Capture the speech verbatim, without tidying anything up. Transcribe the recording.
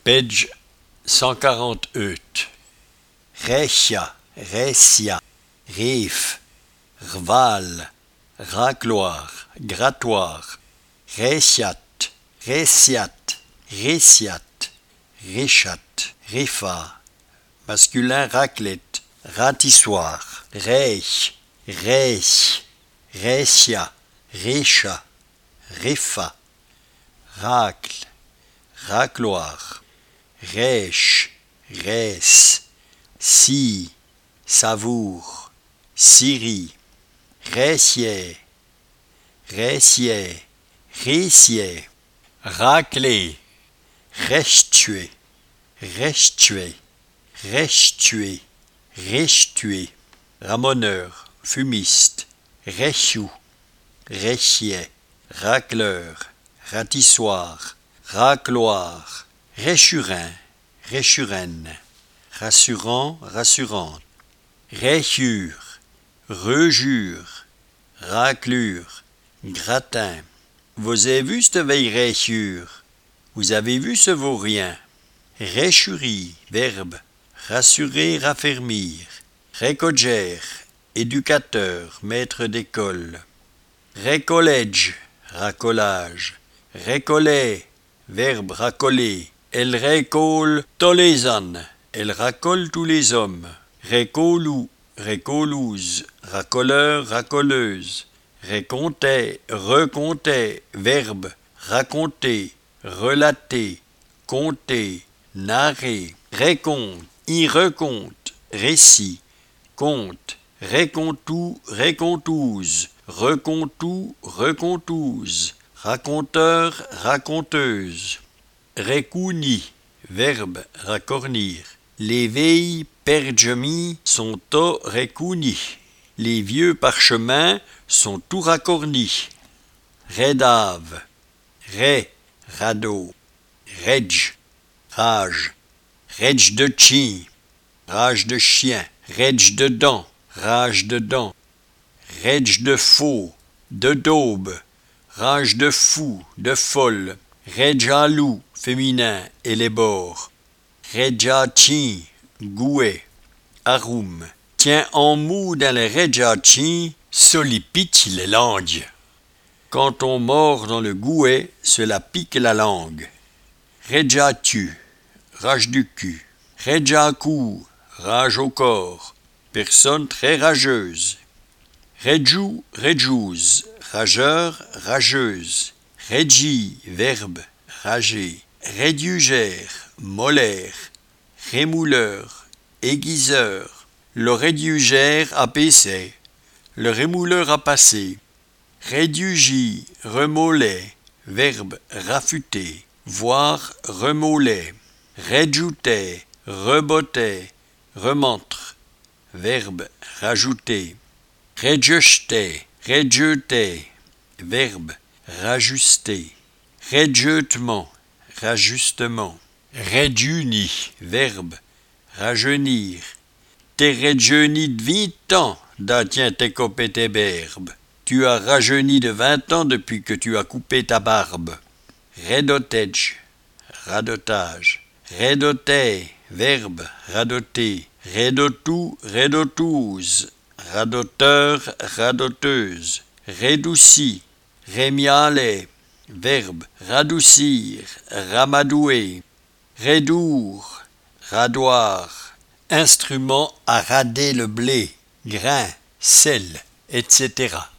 Page cent quarante-huit. Rechia, Recia, Rif, Rval, Racloir, Grattoir, Reciat, Reciat, Réciat, Réchat, Réfa, masculin raclette, ratissoir, Reich, Reich, Récia, Récha, Réfa, Racle, Racloir, Rêche, Rès, Scie, Savour, Syrie, Récier, Récier, Récier, Racler, Restuer, Restuer, Restuer, Restuer, Ramoneur, Fumiste, Réchou, Réchier, Racleur, Ratissoir, Racloir, Réchurin, Réchuraine, Rassurant, Rassurante, Réchure, Rejure, Raclure, Gratin. Vous avez vu cette veille réchure? Vous avez vu ce vaurien? Réchurie, verbe, rassurer, raffermir. Récogère, éducateur, maître d'école. Récollège, racolage. Récollet, verbe, racoler. Elle récolle tous les ânes. Elle racole tous les hommes. Récolou, récolouse. Racoleur, racoleuse. Récontait, recontait, verbe, raconter, relater, compter, narrer, récompte, y recompte, récit, compte, récontou, récontouse, recontou, recontouse, raconteur, raconteuse, récouni, verbe, racornir. Les vieilles pergemis sont au récounis. Les vieux parchemins sont tout racornis. Rédave, ré, radeau, redge, rage, redge de chien, rage de chien, redge de dents, rage de dents, redge de faux, de daube, rage de fou, de folle, redge à loup, féminin, et les bords, redge à chien, gouet, arum. Tiens en mou dans le redjatchi, solipitch les langues. Quand on mord dans le gouet, cela pique la langue. Redjatu, rage du cul. Redjaku, rage au corps. Personne très rageuse. Redjou, redjouse, rageur, rageuse. Redji, verbe, rager. Rédiugère, molaire. Rémouleur, aiguiseur. Le rédiugère a paissé, le rémouleur a passé. Rédiugit, remollet, verbe rafuter, voire remollet. Réjoutait, rebottait, remontre, verbe rajouter. Réjetait, réjetait, verbe rajuster. Réjeutement, rajustement. Réjuni, verbe rajeunir. T'es rajeuni de vingt ans, da tiens t'es coupé tes berbes. Tu as rajeuni de vingt ans depuis que tu as coupé ta barbe. Radotage, radotage. Radoter, verbe, radoter. Radotou, radotouse. Radoteur, radoteuse. Rédouci, rémialet, verbe, radoucir, ramadouer. Rédour, radoir. Instrument à rader le blé, grain, sel, et cetera.